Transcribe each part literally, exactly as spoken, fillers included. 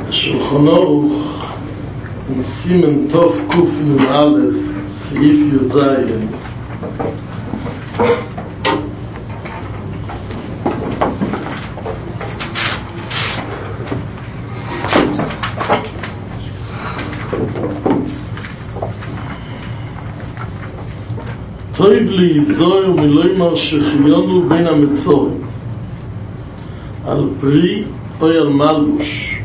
שולחן ערוך סימן טוב קוף נ"א סעיף י"ז. טוב להיזהר מלומר שחיינו בין המצורים על פרי או על מלבוש,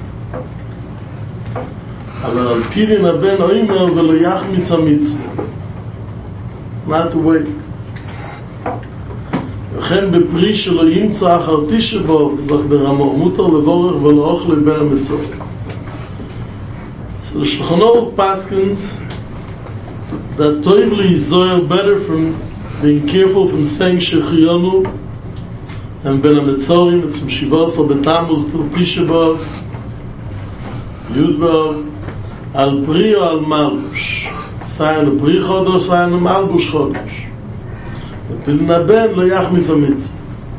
אבל על פירין הבן אומר ולא יחמיץ המצווה, not to wait. וכן בפרי שלא ימצא אחר תשבו זך ברמו מותר לבורך ולא אוכל בין המצורים. So the Shulchan Aruch paskins that toivli zoyer better from being careful from saying shechiyonu and ben ha-metzorim. It's from Shivos or Betamuz till Tisha B'Av, Yud B'Av, al pri or al malbush. Sayan a pri chodosh, sayan a malbush chodosh. Pilin ha-ben lo yachmis ha-mitzvah.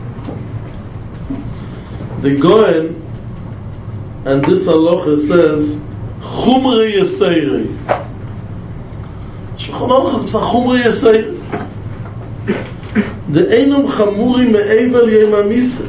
The Goen, and this halacha says chumrei yaseirei. Shulchan Aruch is b'sach chumrei yaseirei. The einum chamuri me'evel yem ha-misa.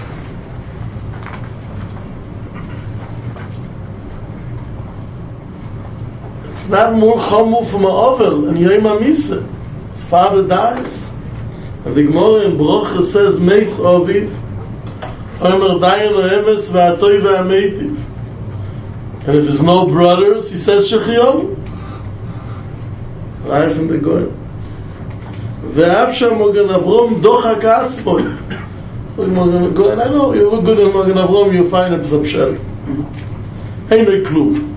It's not more chamur from a ovel and yem ha-misa. His father dies, and the Gemara in Brocha says meis oviv omer dayan o-emes ve'atoy ve'ameitiv. And if there's no brothers, he says shechiyonu. Right from the Goy. Ve'av sham Mogen Avrom dochak atzmoi. So Mogen Goy, I know you're good in Mogen Avrom, you'll find a psapshel. Ain't no klum.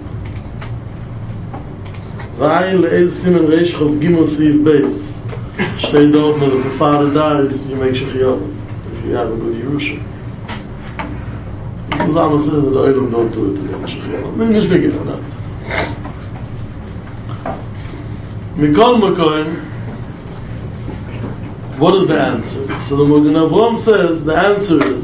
V'ayin le'el simen reish chov gimel siv beis. Shtei dort, if your father dies, you make shechiyonu. If you have a good Yerusha. Zama says that the Olam don't do it again, shechiyonu. Maybe it's bigger than that. Mikol Makoim, what is the answer? So the Mogen Avrom says the answer is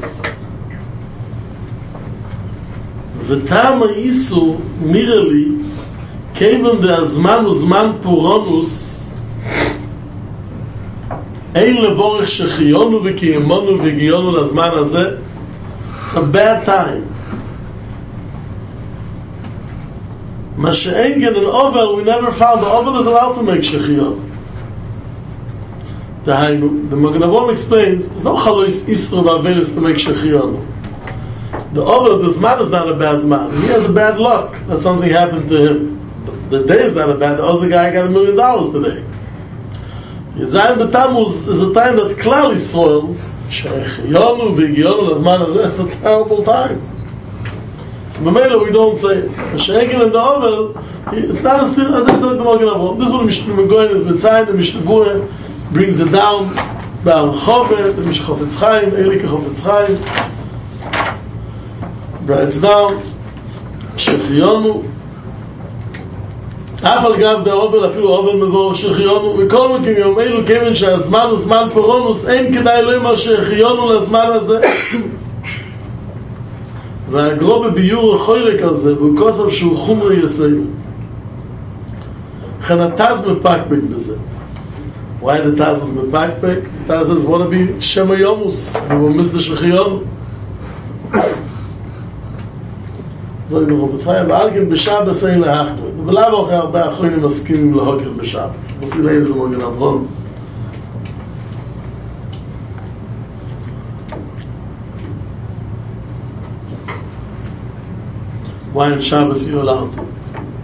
V'tama isu mirali kevon de azman uzman puronus ein levorech shechiyonu v'kiyemonu v'giyonu lazman hazeh. It's a bad time. Masha'engen and Ovel, we never found the Ovel is allowed to make Shechiyah. The Hainu, the Mogen Avrom explains, there's no Chalois Isru v'Avelus to make Shechiyah. The Ovel, the Zman is not a bad Zman. He has a bad luck that something happened to him. The day is not a bad, the other guy got a million dollars today. Yizayim B'Tamuz is a time that Klal Yisrael, Shechiyonu v'Giyonu l'Zman hazeh, it's a terrible time. So Mamela we don't say it. Shegin and the Ovel, it's not a still as I said the Mogen Avrom. This is what Mishnah Goyen is Mitzayin, the Mishnah Berurah brings it down. Ba'al Chovet, the Mishnah Chofetz Chaim, Elike Chofetz Chaim, writes down Shechiyonu. Afal gav the Ovel, afilu Ovel mevor Shechiyonu. V'kol mekim yom elu keven she'azman hu zman poronus, ein kedai lomar Shechiyonu la'zman hazeh. והגרו בביור החוילק הזה, והוא כוסף שהוא חומרי יסיינו. לכן התז מפקפק בזה. Why the Taz is mepakpek? The Taz is want to be Shema Yomus. He will miss the Shechiyon. So you know, B'tzayim, B'alkin b'Shabbos ein lehachnu. B'lav ochei הרבה אחרונים מסכימים להוקר ב'Shabbos. We'll see later the Mogen Avrom. Why in Shabbos you're allowed to?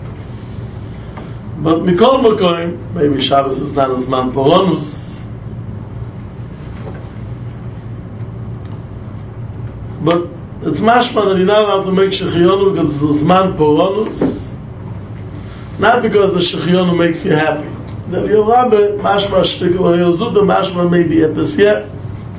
But Mikol Makoim, maybe Shabbos is not as man poronus. But it's mashma that you're not allowed to make Shechiyonu because it's man poronus. Not because the Shechiyonu makes you happy. The Yorabe, mashma shtikel, or Yozuda, mashma maybe epesye.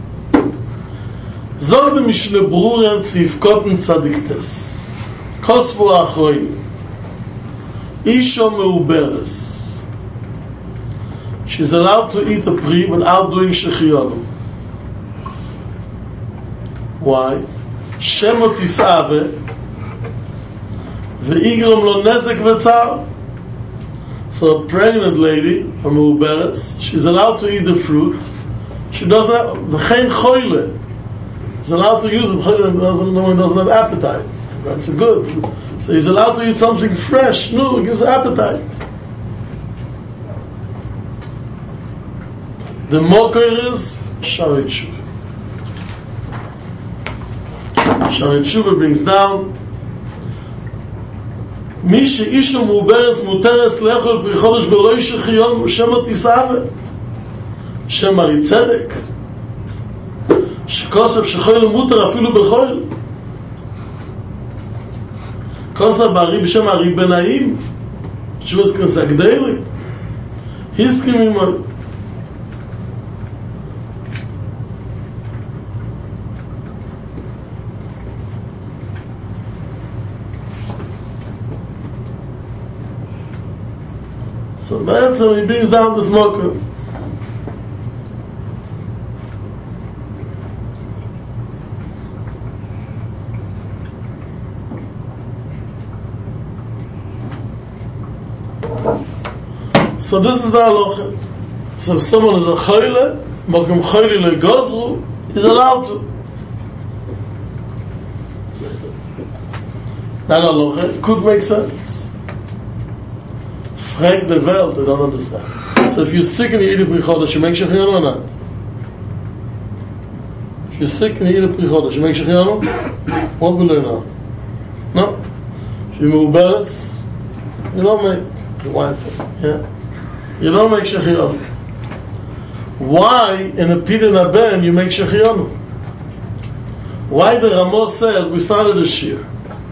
Zog the Mishnah Berurah and Tzivkot and Tzadiktes. Kosvu Achroim Isha Meuberes. She's allowed to eat a pri without doing Shechiyonu. Why? Shemot Isave Ve'igrom lo nezek v'tzar. So a pregnant lady, a mu'beres, she's allowed to eat the fruit. She doesn't have, v'chein choyle. She's allowed to use it, choyle doesn't, no one doesn't have appetite. That's good. So he's allowed to eat something fresh. No, it gives appetite. The mocker is Sharet Shuvah. Sharet Shuvah brings down מי שאישו מעוברס מותרס לאכול פרי חודש בלא ישחיון ושם תיסעבה שם הרי צדק שכוסף שחויל מותר אפילו בחויל כוסף בערי בשם הרי בנאים שווס כנסה גדיילי הסכים עמו So בעצם he brings down the smoker. So this is the halacha. So if someone is a choyle, mokum choyle legozru, he's allowed to. That halacha could make sense. Frag the world, I don't understand. So if you're sick and you eat a pri chodesh, you make shechianu or not? If you're sick and you eat a pri chodesh, you make shechianu? What will you know? No. If you're mu'beres, you don't make the wife. Yeah. You don't make shechianu. Why in a pidyon haben you make shechianu? Why the Ramos said, we started a shir.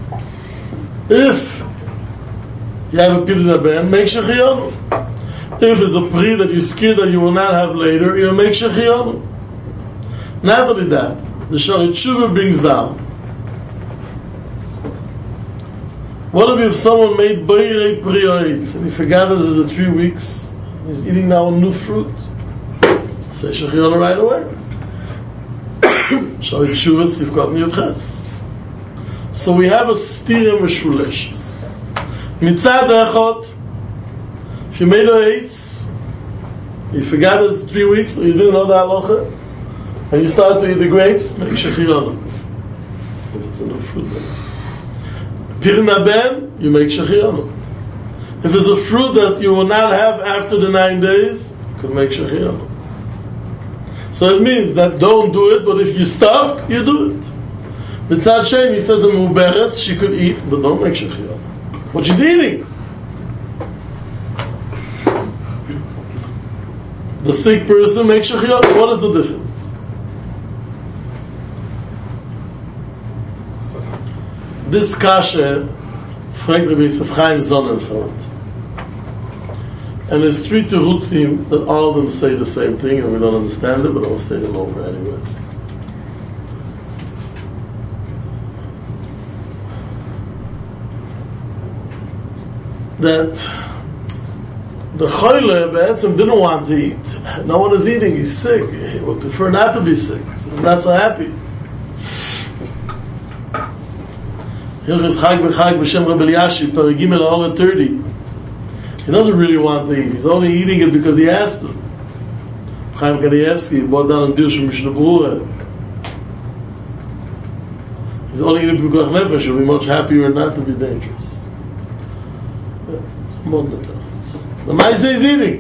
If you have a pidyon haben, make shechianu. If it's a pri that you're scared that you will not have later, you make shechianu. Not only that, the Sharet Shuvah brings down. What if someone made boirei prioritz and he forgot that there's a three weeks, he's eating now a new fruit? Say shechianu right away. Sharet Shuvah you've gotten your ches. So we have a stira meshuleshes. Mitzad echot, if you made a eitz, you forgot it's three weeks, or you didn't know the halacha, and you started to eat the grapes, make shechianu. If it's a new fruit. Pidyon haben, you make shechianu. If it's a fruit that you will not have after the nine days, you could make shechianu. So it means that don't do it, but if you stop, you do it. Mitzad shem, he says a mu'beres, she could eat, but don't make shechianu. What she's eating. The sick person makes shechianu. What is the difference? This kasha, fragt Rabbi Yosef Chaim Sonnenfeld. And there's three terutzim that all of them say the same thing, and we don't understand it, but I'll say them over anyways. That the choyle be'etzem didn't want to eat. No one is eating. He's sick. He would prefer not to be sick. So he's not so happy. Here's his chag b'chag b'shem Reb Eliashib, Paragim el Ha'or thirty. He doesn't really want to eat. He's only eating it because he has to. Chaim Kanievsky brought down a dish from Mishnah Berurah. He's only eating it because nefesh. He'll be much happier not to be dangerous. The mice is eating.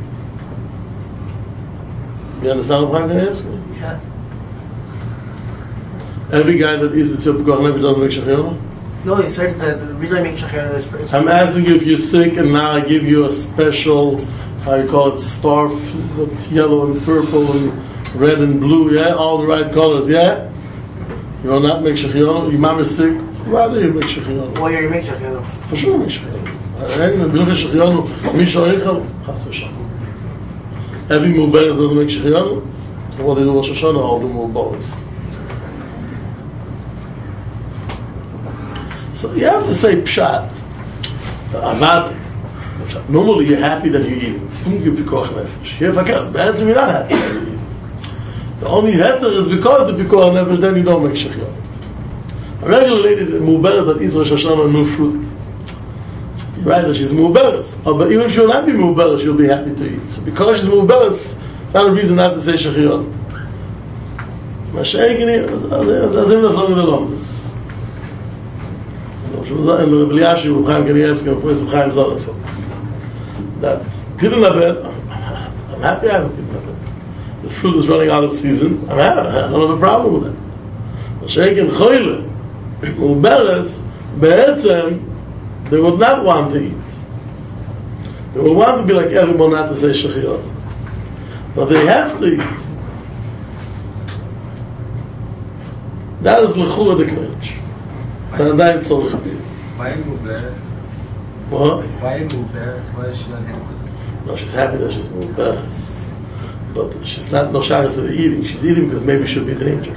You understand what I'm trying to ask? Yeah. Every guy that eats it doesn't make shechianu? No, he said that the reason I make shechianu is for... I'm asking you if you're sick and now I give you a special, how you call it, scarf with yellow and purple and red and blue, yeah? All the right colors, yeah? You will not make shechianu? Your mom is sick? Why do you make shechianu? Why do you make shechianu? For sure make shechianu. Every mu'beres doesn't make shechianu. So what do you do Rosh Hashanah? All the mu'beres. So you have to say pshat. Avad. Normally you're happy that you're eating. You pikoch nefesh. Here, fakir. B'etzem you're not happy that you're eating. The only heter is because the pikoch nefesh. Then you don't make shechianu. A regular lady that muberes that eats Rosh Hashanah no fruit. You're right that she's muberes. Oh, but even if she will not be muberes, she'll be happy to eat. So because she's muberes, it's not a reason not to say shechion. Mashiach in אז אם נחזור מללומדס. In Rabbi Elyashiv, Reb Chaim Kanievsky, and Professor Chaim Zoller, that Peter Naber, I'm happy I have a Peter Naber. The fruit is running out of season. I'm happy. I don't have a problem with that. Mashiach in Choyle, Uberes, Be'etzem, they would not want to eat. They would want to be like everyone, not to say shechion. But they have to eat. That is l'chura de kvetch. That עדיין צורך תהיה. Why are you muberes? What? Why are you muberes? Why is she unhappy? No, she's happy that she's muberes. But she's not no shagas to the eating. She's eating because maybe she'll be in danger.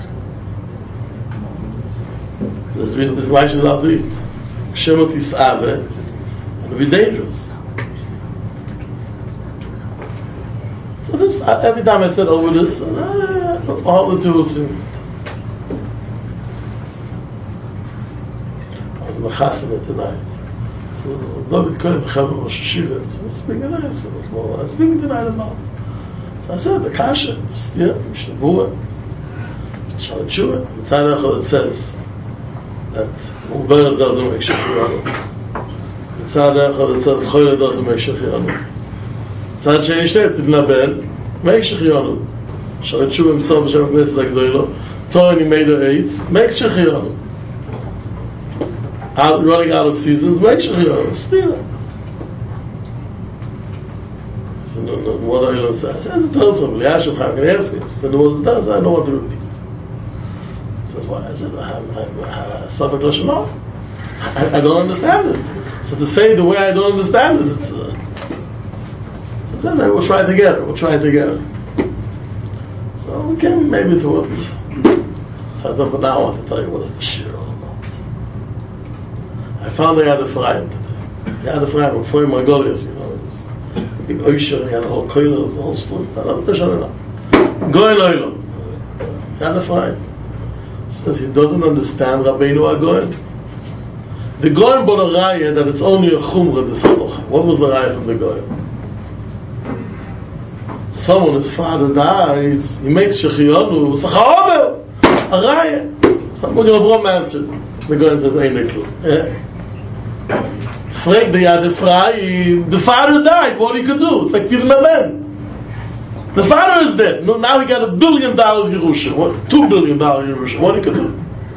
There's the reason, this is why she's allowed to eat. Shemot tis'ave, and it'll be dangerous. So this, every time I said over this, and uh, all the tools in in the Chasana tonight. So David Cohen, B'Chavim Rosh Hashiva, so we're speaking tonight, so it's more, I'm speaking tonight about. So I said, the Kasha, Stia, Mishnabua, Shalat Shuvah, Mitzad Echad, it says that Uberes doesn't make Shechianu. Mitzad Echad, it says Choyle doesn't make Shechianu. Mitzad Sheni Shtet, B'Bna Ben, make Shechianu. Shalat Shuvah, Mitzad B'Shem HaKnesset HaGdoilo, Torah Nimeido Eitz, make Shechianu. Out, running out of seasons, make sure you steal it. So, no, no, what are you going to say? I says, it tells him, Elyashiv Chaim Kanievsky. So, there was the tells, I don't want to repeat. He says, why? I said, I have Safek Lashonah. I don't understand it. So, to say the way I don't understand it, it's. Uh, so, then we'll try together. We'll try together. So, we came maybe to what. So, I thought, but now I want to tell you what is the shir all about. I found I had a Ephraim today. I had a Ephraim before Margolius, you know, it was a big ocean, he had a whole koila, it was a whole story. I don't know. Goy Loilo. He had a Ephraim. Says he doesn't understand Rabbeinu HaGoyen. The Goyen bought a raya that it's only a chumrah, this halacha. What was the raya from the Goyen? Someone, his father dies, he makes shechiyonu, it's a chaovel, a raya. Someone going to Avram answered. The Goyen says, ain't a clue. Yeah. Frank, they had a fry. The father died. What he could do? It's like Peter Naben. The father is dead. No, now he got a billion dollars Yerusha. What? Two billion dollars Yerusha. What he could do?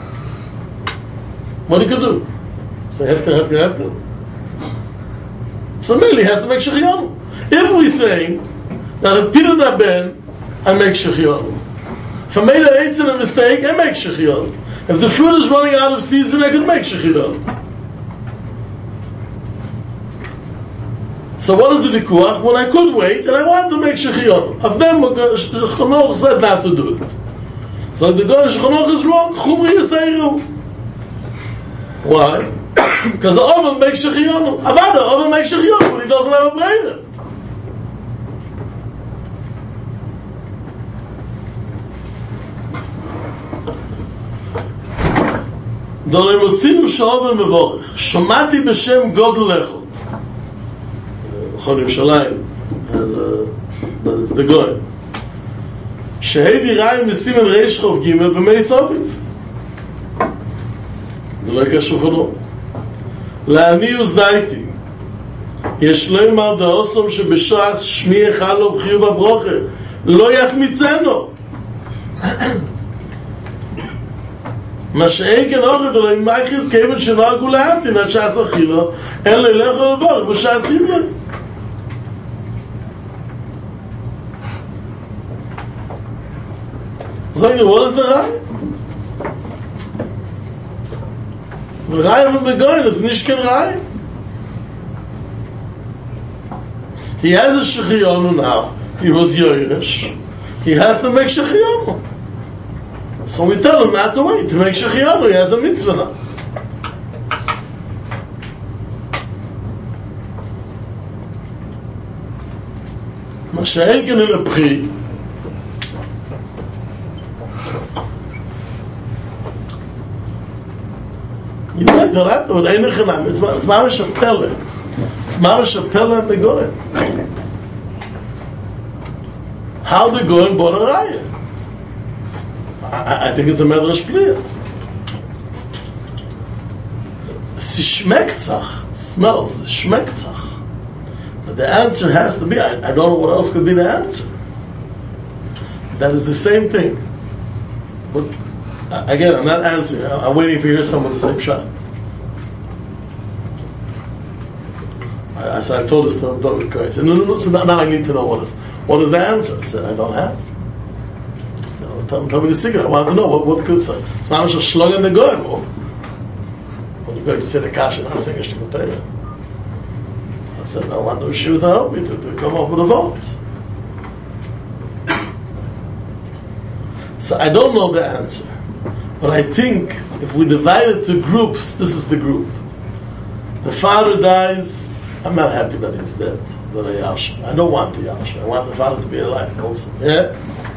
What he could do? So hefker, hefker, hefker. So Meli has to make shechianu. If we say that if Peter Naben, I make shechianu. If I made an eights in a mistake, I make shechianu. If the fruit is running out of season, I could make shechianu. So what is the vikuach? When I could wait and I want to make shechion. Of them, Shulchan said not to do it. So the Goyen Shulchan is wrong. Chumri Yisayru. Why? Because the oven makes shechion. Avada, the oven makes shechion, but he doesn't have a brainer. Dolei motzinu she'oven mevorech. Shomati b'shem godel echod. Chol Yerushalayim has a, that is the Goyen. Shehei dirayim nesimen reish chov gimel b'mei soviv. זה לא יקרה שולחנו. לעני וזדייתי. יש לו אמר דאוסום שבשעס שמי אחד לו חיוב הברוכה. לא יחמיצנו. מה שאין כן אוכל אלא אם מייכת כיוון שנהגו להמתין עד שעס אכילו, אין לו ילך ולברך בשעסים להם. So, what is the Rai? The Rai from the Goyen is Nishken Rai. He has a Shechiyonu now. He was Yoirish. He has to make Shechiyonu. So we tell him not to wait to make Shechiyonu. He has a mitzvah now. Masha'el Gen in a Pri. tell that, but ain't echanam. It's it's mamish a pele. It's mamish a pele and the goyim. How the goyim bought a raya? I, I think it's a medrash plea. Sie schmeckt zach. It smells. It schmeckt zach. But the answer has to be, I, I don't know what else could be the answer. That is the same thing. But uh, again, I'm not answering. I'm, I'm waiting for you to hear someone the same shot. I, I, so I told this to David Koy. I said, no, no, no. So now, now I need to know what is what is the answer. I said, I don't have. So, tell, tell me the secret. I want to know what what could say. It's not just a slug in the gun. When you're going to say the kasha, not saying it's to tell you. I said, I want to shoot to help me to, to come up with a vote. So I don't know the answer. But I think if we divide it to groups, this is the group. The father dies, I'm not happy that he's dead, that I yash. I don't want the yash. I want the father to be alive. Yeah?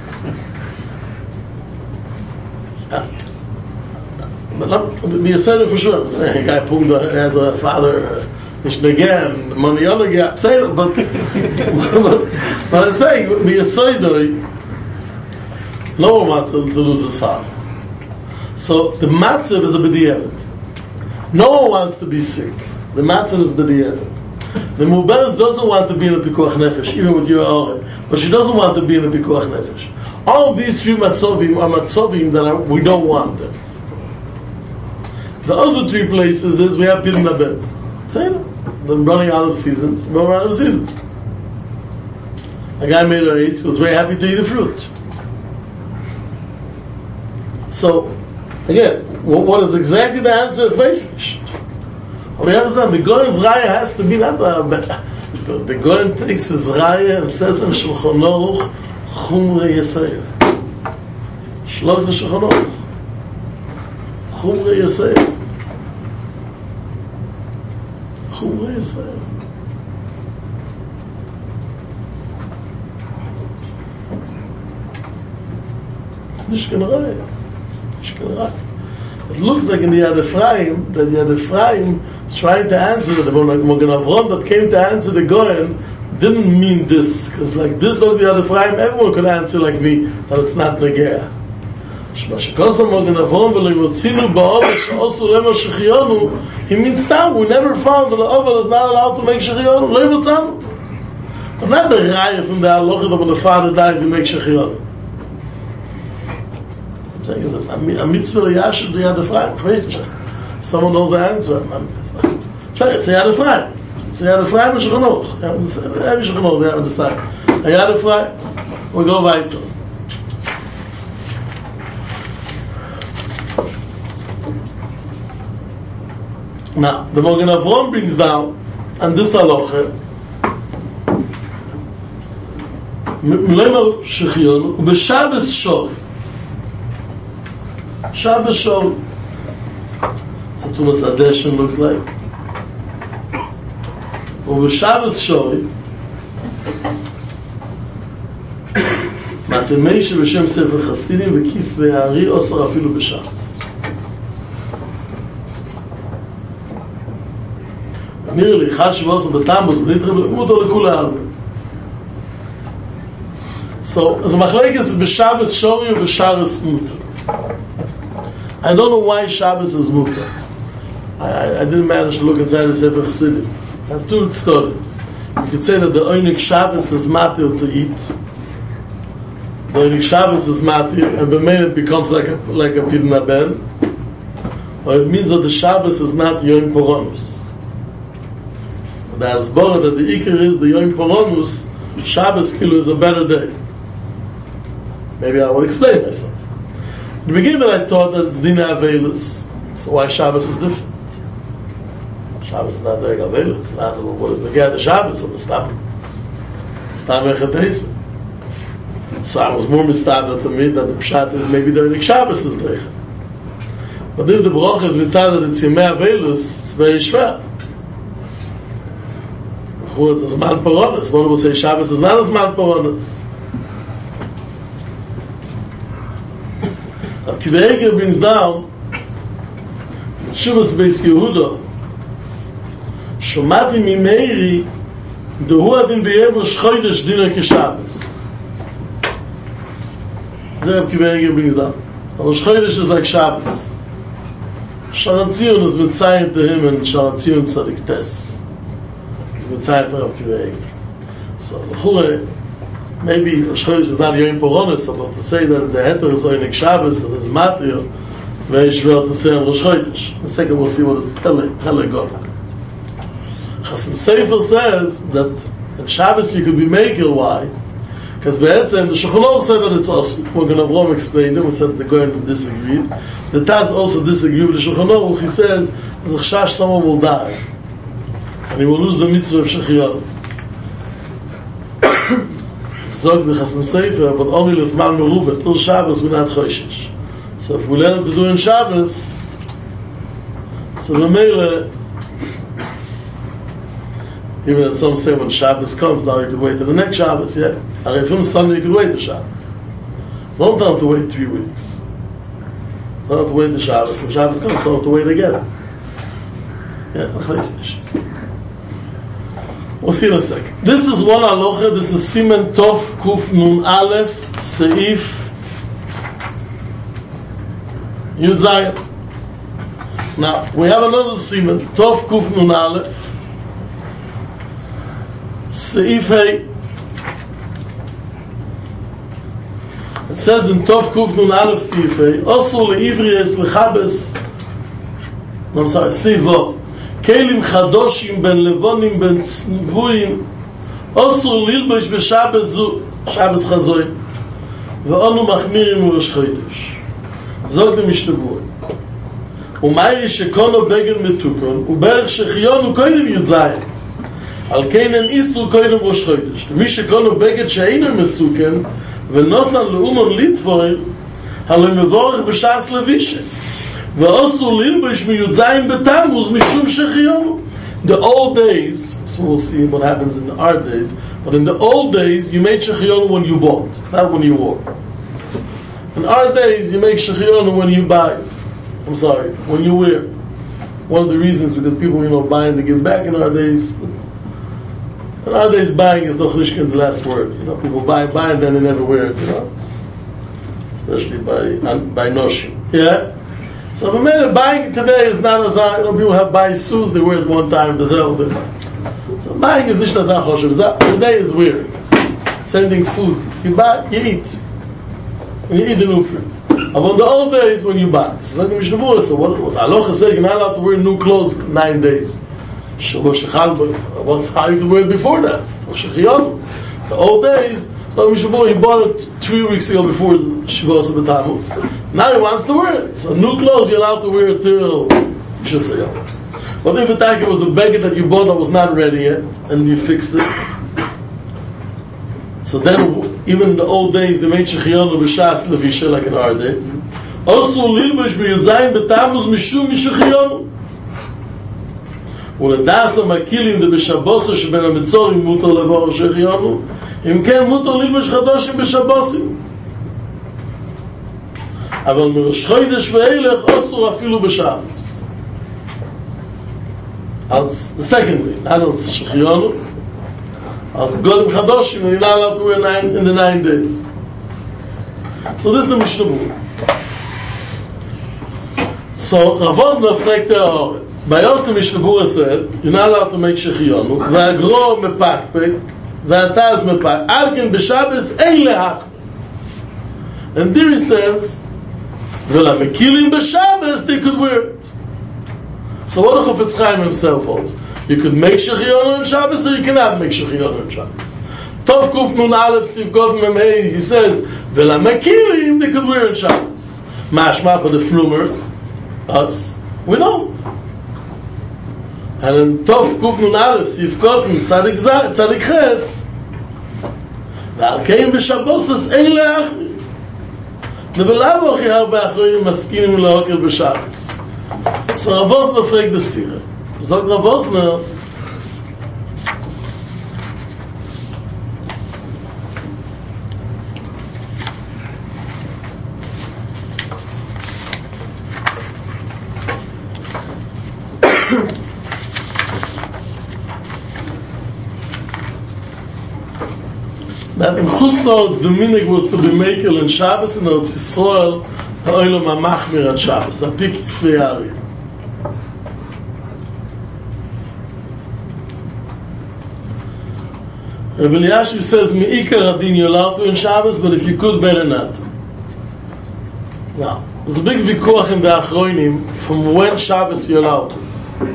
yeah. But not, be a for sure. I'm saying a guy Pungda has a father. Nicht again, money other guy. Say it, but, but but I'm saying be a soidoy. No one wants to, to lose his father. So the matzav is a b'diavad. No one wants to be sick. The matzav is b'diavad. The mubaz doesn't want to be in a pikuach nefesh, even with your own, but she doesn't want to be in a pikuach nefesh. All of these three matzavim are matzavim that are, we don't want them. The other three places is we have Pidin Abed. Say it. They're running out of seasons. We're running out of seasons. A guy made a eight, was very happy to eat the fruit. So, again, what is exactly the answer of Veishnish? We have to say, the Goyen's Raya has to be not the... The Goyen takes his Raya and says in Shulchan Aruch, Chumre Yesayah. Shlok the Shulchan Aruch. Chumre Yesayah. Chumre Yesayah. It's nicht kein Raya. It looks like in the Yad Ephraim that the Yad Ephraim is trying to answer that the Magen Avraham that came to answer the Goyen didn't mean this, because like this or the Yad Ephraim, everyone could answer like me that it's not Negea. He means that we never found that the Oval is not allowed to make Shechionu. But not the Raya from the Halacha that when the father dies, he makes Shechionu. A mitzvah liyashid the Yad Ephraim. If someone knows the answer, it's a Yad Ephraim. It's a Yad Ephraim and Shulchan Aruch. Every Shulchan Aruch, we haven't decided. A Yad Ephraim, we go weiter. Now, the Magen Avraham brings down, and this halacha, M'leimer Shechionu, u'b'Shabbos shor. Shabbos shor. So Tumas Adeshin looks like. U'b'Shabbos shor, Matemei sheb'Shem Sefer Chasidim v'Kisvei Ha'ari osar afilu b'Shabbos. Nearly Chash v'osar b'Tammuz v'Nitri v'Muto l'Kula Alba. So, the machlekes is b'Shabbos shori u'b'Shabbos muter. I don't know why Shabbos is muter. I, I, I didn't manage to look inside the Sefer Chassidim. I have two stories. You could say that the Oinik Shabbos is matir to eat. The Oinik Shabbos is matir, and b'mein it becomes like a like a pidin haben. Or it means that the Shabbos is not Yom Poronus. The Asbara that the Iker is the Yom Poronus, Shabbos Kilu is a better day. Maybe I will explain myself. In the beginning I thought that it's Dina Avelis, so why Shabbos is different? Shabbos is not very Avelis. It's not what is begat the Shabbos of the Stam. Stam Echatesa. So I was more mistaken to me that the Pshat is maybe during Shabbos is Lechat. But if the Baruch is mitzad that it's Yemei Avelis, it's very schwer. It's a Zman Poronis. One will say Shabbos is not a Zman Poronis. Kiva Eger brings down Shuvas Beis Yehuda, Shomati Mimeiri, Dehu Adin B'Yev Rosh Chodesh Dina Keshabbos. Zeh Reb Kiva Eger brings down. Rosh Chodesh is like Shabbos. Sharatzion is Mitzayim to him, and Sharatzion Tzadik Tes is Mitzayim to Reb Kiva Eger. So, L'chure, maybe Rosh Chodesh is not Yom Poronis, but to say that the Heter is Oinik Shabbos, and is Matir, very schwer to say on Rosh Chodesh. In a second we'll see what is Pele, Pele God. Chasam Sefer says that in Shabbos you could be maker. Why? Because Be'etzem, the Shulchan Aruch said that it's awesome. We're going to have Rom explain it. We said the Goyen disagreed. The Taz also disagreed with the Shulchan Aruch. He says, there's a chashash someone will die. And he will lose the mitzvah of Shechion. Zog the Chasam Sefer, but only l'zman merubah. Till Shabbos we're not choishish. So if we learn to do in Shabbos, so the Meile, even if some say when Shabbos comes, now you could wait till the next Shabbos, yeah? And if it's Sunday, you could wait the Shabbos. Don't have to wait three weeks. Don't have to wait the Shabbos. When Shabbos comes, don't have to wait again. Yeah, that's nice. We'll see in a second. This is one halacha. This is Siman Tov Kuf Nun Aleph Seif Yud Zayin. Now, we have another Siman, Tov Kuf Nun Aleph, Seif Hey. It says in Tov Kuf Nun Aleph Seif Hey, Osur Le'ivri Es Lechabes, no, I'm sorry, Seif Vo, Kelim Chadoshim Ben Levonim Ben Tzvuim, Osur Lilbosh B'Shabes Zu, Shabes Chazoim, Ve'onu Machmirim U'Rosh Chodesh. זוג dem Mishnah ומאי שקונו בגן מתוקון ובערך שחיון הוא קודם יוצאי על כן אין איסור קודם ראש חודש מי שקונו בגן שאינו מסוכן ונוסן לאומון ליטפויר הלא מבורך בשעס לבישה ואוסור ללבש מיוצאים בתמוז משום שחיון. The old days, so we'll see what happens in our days, but in the old days you made shechion when you bought, not when you wore. In our days, you make shechionu when you buy. I'm sorry, when you wear. One of the reasons, because people, you know, buying to give back in our days. In our days, buying is no chnishkin, the last word. You know, people buy, buy, and then they never wear it, you know. Especially by by noshim. Yeah? So, the man buying today is not as, you know, people have buy shoes, they wear it one time, so buying is nicht as choshev. Today is wearing. Same thing, food. You buy, you eat. And you eat the new fruit. But in the old days when you buy, so like Mishnah Berurah, so what Halacha says, you're not allowed to wear new clothes nine days. What's how you could wear it before that? The old days, so like Mishnah Berurah, he bought it three weeks ago before Shavuos B'Tammuz. Now he wants to wear it. So new clothes you're allowed to wear till Tisha B'Av. But if it like it was a beggar that you bought that was not ready yet, and you fixed it, so then, even in the old days, they made shechionu b'shas levisha, like in our days. Also, lilbush b'yudzayim b'tamuz mishum mishechionu. ולדעס המקילים דבשבוסו שבין המצורים מותר לבוא shechionu. אם כן, מותר ללבוש חדושים בשבוסים. אבל מראש חודש ואילך אסור אפילו בשבס. That's the second thing. Not as shechionu. As Godim Chadoshim, and you're not allowed to wear nine in the nine days. So this is the Mishnah Berurah. So Rav Wosner fragt der Aure. By us the Mishnah Berurah said, you're not allowed to make shechionu, והגרו מפקפק, והתז מפקפק, על כן בשבס אין להחמיר. And there he says, ולמקילים בשבס, they could wear it. So what the Chofetz Chaim himself holds? You could make shechionu in Shabbos, or you cannot make shechionu in Shabbos. Tov Kuf Nun Aleph Sif God Memei, he says, V'lamekilim, they could wear in Shabbos. Mashma for the frumers, us, we know. And in Tov Kuf Nun Aleph Sif God Tzadik Tzadik Ches, V'al Keim B'Shabbos Ein Le'achmir. ובלאו הכי הרבה אחרים מסכימים להוקר בשבס. So Rav Wosner fragt das Tiere. Sagt Rav Wosner, That in Chutzlotz, the minig was to be makel in Shabbos, and Eretz Yisrael, ha'olam ha'machmir on Shabbos, ha'pik Tzvei. Rabbi Eliashiv says, Me'ikar adin you're allowed to in Shabbos, but if you could, better not to. Now, there's a big vikuach in the Achronim from when Shabbos you're allowed to.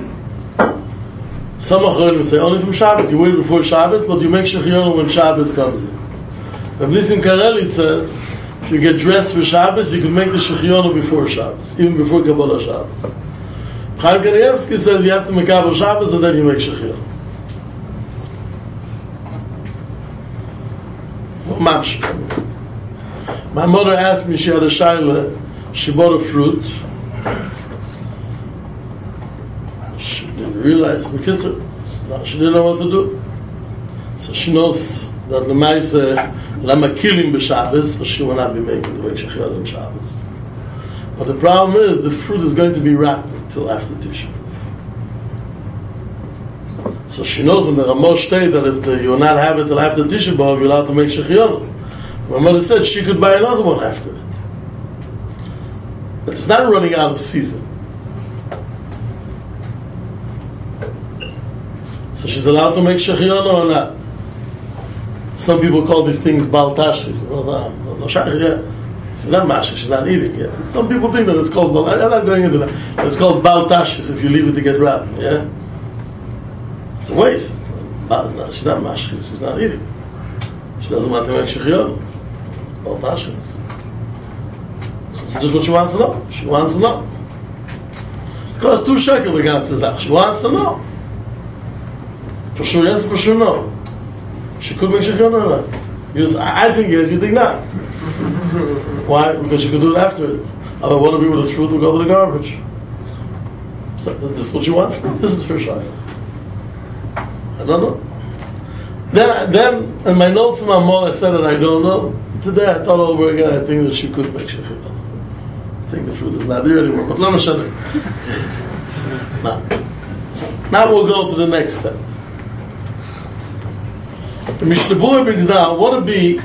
Some Achronim say, only from Shabbos, you wait before Shabbos, but you make Shechionu when Shabbos comes in. Rabbi Nissim Karelitz says, if you get dressed for Shabbos, you can make the Shechionu before Shabbos, even before Kabbalah Shabbos. Chaim Kanievsky says you have to make Kabbalah Shabbos and then you make Shechionu. My mother asked me, she had a shaila, she bought a fruit. She didn't realize, because she didn't know what to do. So she knows that Lamaise, Lama killing b'Shabbos, so she will not be making the way Shechionu on Shabbos. But the problem is, the fruit is going to be rotten until after Tisha. So she knows in the Ramosh state that if the, you will not have it till after Tisha B'Av, you're allowed to make Shechionu. My mother said she could buy another one after it. But it's not running out of season. So she's allowed to make Shechionu or not? Some people call these things Bal Tashris. No, no, no, no, yeah. She's not Masha, she's not eating yet. Some people think that it's called Bal. I'm not going into that. It's called Bal Tashris if you leave it to get rotten, yeah? It's a waste. Not, she's not Masha, she's not eating. She doesn't want to make Shechionu. It's Bal Tashris. So this is what she wants to know. She wants to know. It costs two shekel the ganze Zach. She wants to know. For sure yes, for sure no. She could make Shechionu or not. Because I think yes, you think not. Why? Because she could do it after it. I want to be with this fruit, we'll go to the garbage. So this is what she wants? This is for sure. I don't know. Then, then in my notes from Amol, I said that I don't know. Today I thought over again, I think that she could make Shechionu. I think the fruit is not there anymore. But let me show you. Now, so now we'll go to the next step. The Mishnah Berurah brings down what would be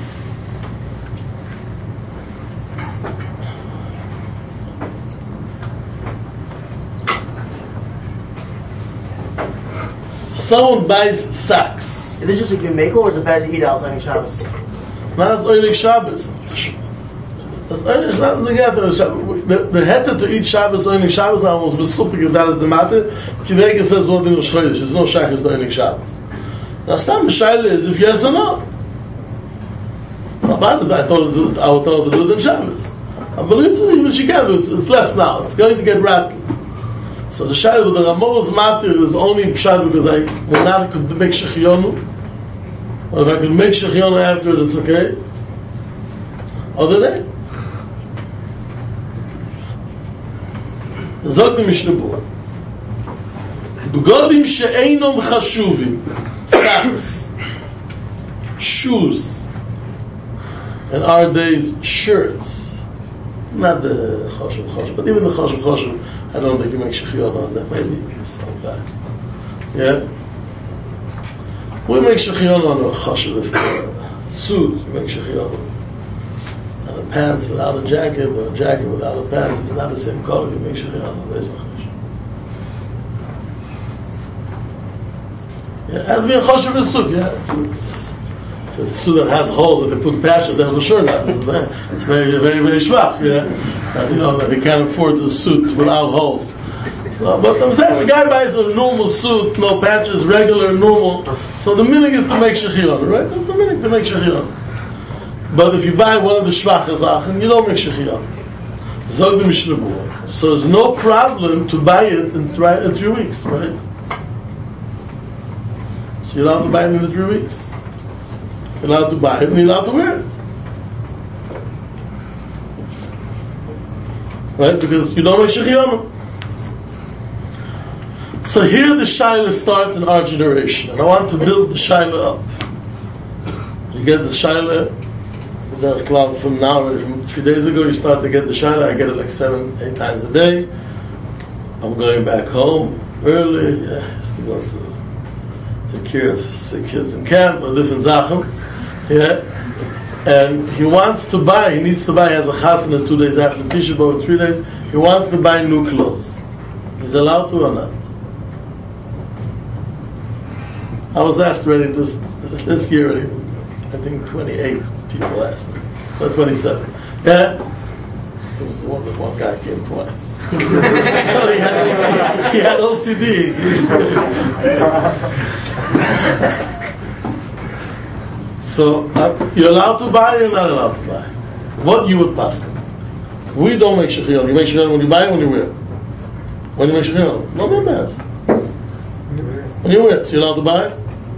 someone buys sacks. Is it just like you make or is it bad to eat outside on Shabbos? No, that's only Shabbos. That's only Shabbos. The the heter to eat Shabbos only Shabbos almost besupik if that is the matter. Kivega says one thing was chodesh. There's no shach is only Shabbos. Now, Stam Shaila is if yes or no. It's not bad. I told her to, I would tell her to do it on Shabbos. I believe it, even she can do it. It's left now. It's going to get rattled. So the Shaila with the Ramor's matter is only pshat because I will not could make Shechionu. Or if I could make Shechionu after it, it's okay. Other day. Zog the Mishnah Berurah. Begodim she'einom chashuvim. Socks, shoes, in our days, shirts. Not the choshev choshev, but even the choshev choshev, I don't think you make Shechionu on that. Maybe sometimes. Yeah? We make Shechionu on a choshev. If you're a suit, you make Shechionu. And a pants without a jacket, or a jacket without a pants, if it's not the same color, you make Shechionu. Yeah, it has to be a choshev a suit, yeah. It's, if it's a suit that has holes that they put patches, then for sure not. It's very, it's very, very, very schwach, yeah. And, you know, that they can't afford the suit without holes. So, but I'm saying, the guy buys a normal suit, no patches, regular, normal. So the meaning is to make Shechionu, right? That's the meaning, to make Shechionu. But if you buy one of the schwache Sachen, you don't make Shechionu. Zog the Mishnah Berurah. So there's no problem to buy it in three, in three weeks, right? So you're allowed to buy it in the three weeks. You're allowed to buy it and you're allowed to wear it. Right? Because you don't make Shechionu. So here the Shaila starts in our generation. And I want to build the Shaila up. You get the Shaila, the cloud from now, from three days ago, you start to get the Shaila. I get it like seven, eight times a day. I'm going back home early. Yeah, just to go to take care of sick kids in camp or different Zachem. Yeah, and he wants to buy. He needs to buy. He has a chasana two days after Tisha B'av, three days. He wants to buy new clothes. He's allowed to or not? I was asked already this this year. Already, I think twenty-eight people asked me. Or twenty-seven. Yeah. So it was one, one guy came twice. No, he, had, he had O C D. So uh, you're allowed to buy or you're not allowed to buy? What you would pass them? We don't make shechion. You make shechion when you buy or when you wear? When you make shechion? No, no matters. When you wear it, so you're allowed to buy it?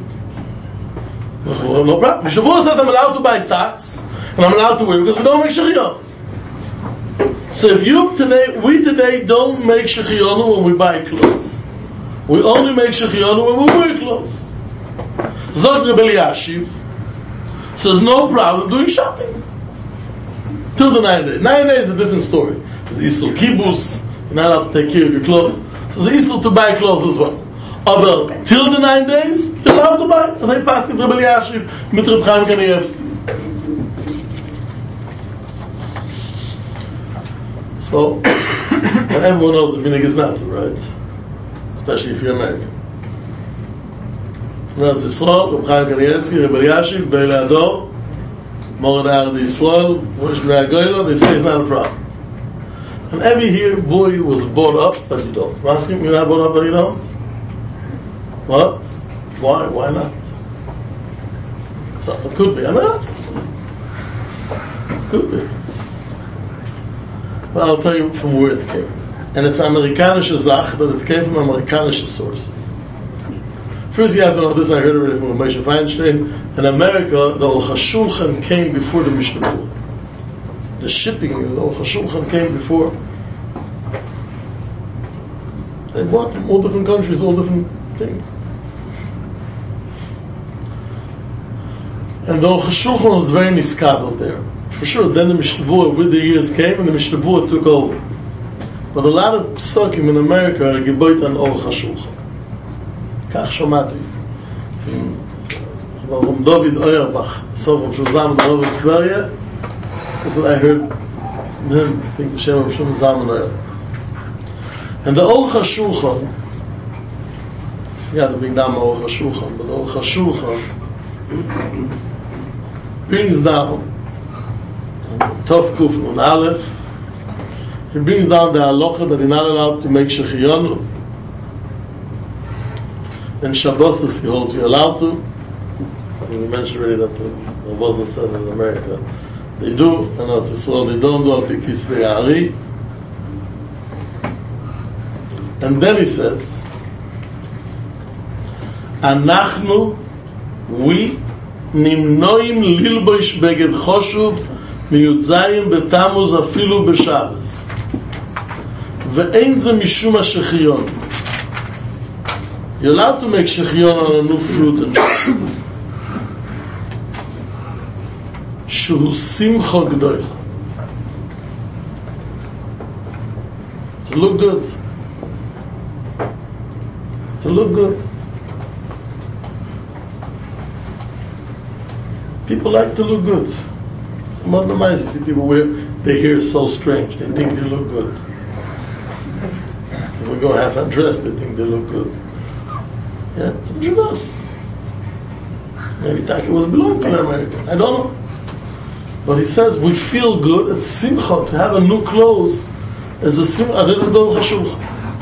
No, no problem. Shavuot says I'm allowed to buy socks and I'm allowed to wear because we don't make shechion. So if you today, we today don't make shechionu when we buy clothes. We only make shechionu when we wear clothes. Zog Rebbe Eliashiv says no problem doing shopping till the nine days. Nine days is a different story. There's Isur Kibbutz, you're not allowed to take care of your clothes. So there's Isur to buy clothes as well. But till the nine days, you're allowed to buy. As I pass it, Rebbe Eliashiv, mit Reb Chaim Kanievsky. So, and everyone knows the minhag is not to, right? Especially if you're American. That's Yisrael, Reb Chaim Kanievsky, Rebbe Eliashiv, Be'ele Ador, Mored Ard Yisrael, Rosh Bnei Goyla, they say it's not a problem. And every year, boy was brought up, but you don't. Maskim, you're not brought up, but you don't? What? Why? Why not? So, it could be. I mean, it could be. But I'll tell you from where it came. And it's Amerikanische Zach, but it came from Amerikanische sources. First you have to know this, I heard already from Moshe Feinstein. In America, the Aruch HaShulchan came before the Mishnah Berurah. The shipping of the Aruch HaShulchan came before. They bought from all different countries, all different things. And the Aruch HaShulchan was very niskabel there. For sure, then the Mishnah Berurah, with the years came, and the Mishnah Berurah took over. But a lot of psukim in America are geboit on Aruch HaShulchan. Kach shomati. From David Auerbach, so from Shulzam David Tveria, that's what I heard from him, I think the Shem of Shulzam Auerbach. And the Aruch HaShulchan, yeah, the big name Aruch HaShulchan, but the Aruch HaShulchan brings down Tov Kuf Nun Aleph. He brings down the halacha that you're not allowed to make shechiyonu. And Shabbos is he holds you're allowed to. And we mentioned already that the Rabbi said in America they do, and it's Israel they don't do al pi kisvei ha'ari. And then he says, Anachnu, we nimnoim lilbosh beged choshuv מיוצאים בתמוז אפילו בשבס ואין זה משום השכיון. You're allowed to make shechion on a new fruit and Shabbos. Shehu simcha g'doil. To look good. To look good. People like to look good. Some other mice, you see people wear their hair is so strange. They think they look good. If we go half undressed, they think they look good. Yeah, it's a Judas. Maybe Taki was belonging to the American. I don't know. But he says we feel good. It's simcha to have a new clothes. As a simcha, as a Aruch HaShulchan.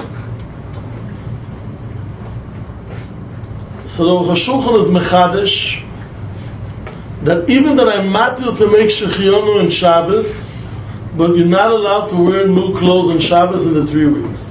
So the Aruch HaShulchan is mechadesh. That even that I'm matir to make shechiyonu and Shabbos, but you're not allowed to wear new clothes on Shabbos in the three weeks.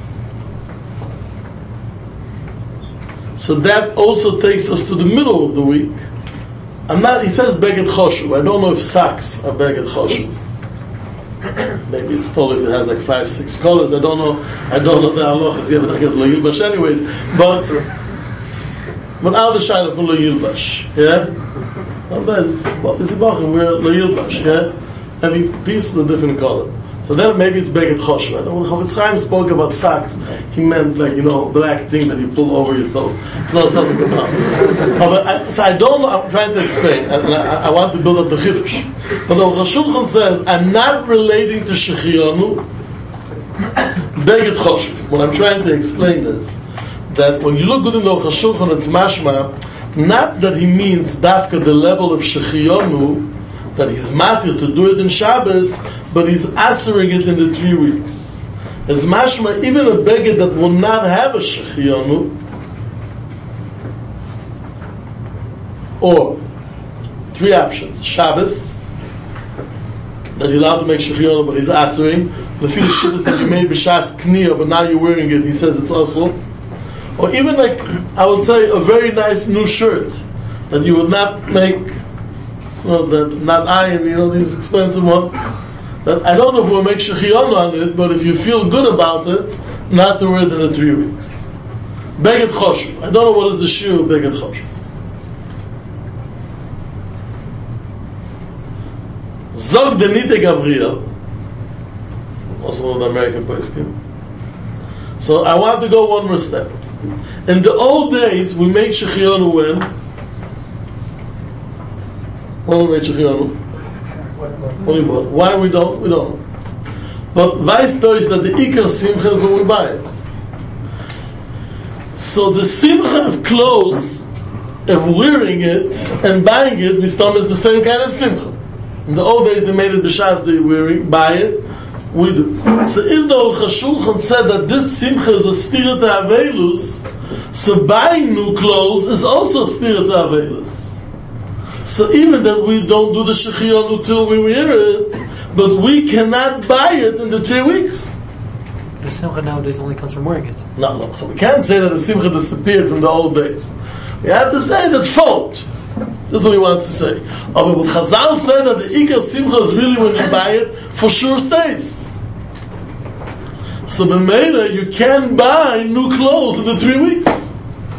So that also takes us to the middle of the week. I'm not. He says beged choshuv. I don't know if socks are beged choshuv. Maybe it's told if it has like five, six colors. I don't know. I don't know the halachas. Yeah, but I guess lo yilbash anyways. But but out the shayla for lo yilbash. Yeah. Sometimes, what is it about? We're lo yilbash, yeah? Every piece is a different color. So So then maybe it's Beged Choshev. Right? When Chofetz Chaim spoke about socks, he meant like, you know, black thing that you pull over your toes. It's not something about. But I, so I don't know, I'm trying to explain, and I, I want to build up the Chiddush. But the Aruch HaShulchan says, I'm not relating to Shechianu Beged Choshev. What I'm trying to explain is that when you look good in the Aruch HaShulchan, it's mashma, not that he means dafka the level of Shechianu, that he's matir to do it in Shabbos, but he's answering it in the three weeks. As mashma, even a beged that will not have a Shechianu, or three options: Shabbos, that you're allowed to make Shechianu, but he's answering. The few shivas that you made b'shas kniya, but now you're wearing it, he says it's also. Or even like, I would say, a very nice new shirt that you would not make, you know, that not iron, you know, these expensive ones. That I don't know if we'll make Shechianu on it, but if you feel good about it, not to wear it in the three weeks. Beged Choshev. I don't know what is the shiur of Beged Choshev. Zog de Nite Gavriel, also one of the American poskim. So I want to go one more step. In the old days, we made Shechianu when? When we made Shechianu? Why we don't? We don't. But Vaisto is that the Ikar Simcha is when we buy it. So the Simcha of clothes, of wearing it and buying it, Mistam is the same kind of Simcha. In the old days, they made it b'shas they wearing, buy it, we do. So if the Aruch HaShulchan said that this Simcha is a stira to Avelus, so buying new clothes is also a stira to Avelus. So even that we don't do the Shechianu till we wear it, but we cannot buy it in the three weeks. The Simcha nowadays only comes from wearing it. No, no. So we can't say that the Simcha disappeared from the old days. We have to say that fault. This is what he wants to say. Oh, but Chazal said that the Ikar Simcha is really when you buy it, for sure stays. So b'meila, you can buy new clothes in the three weeks.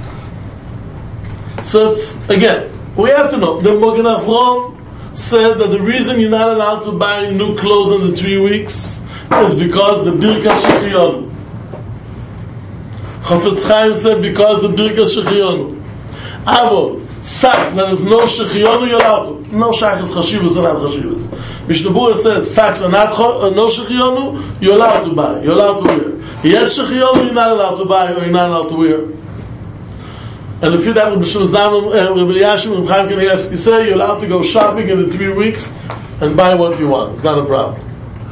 So it's, again, we have to know. The Magen Avraham said that the reason you're not allowed to buy new clothes in the three weeks is because the Birkas Shechianu. Chofetz Chaim said because the Birkas Shechianu. Avol, socks that is no Shechianu, you're allowed to. No shaykhs chashivas are not chashivas. Mishnah Berurah says socks are not uh, no Shechianu, you're allowed to buy, you're allowed to wear. Yes, Shechianu, you're not allowed to buy or you're not allowed to wear. And if you that Rabbi Shimon Rabbi Elyashiv and Chaim Kanievsky say, you're allowed to go shopping in the three weeks and buy what you want. It's not a problem.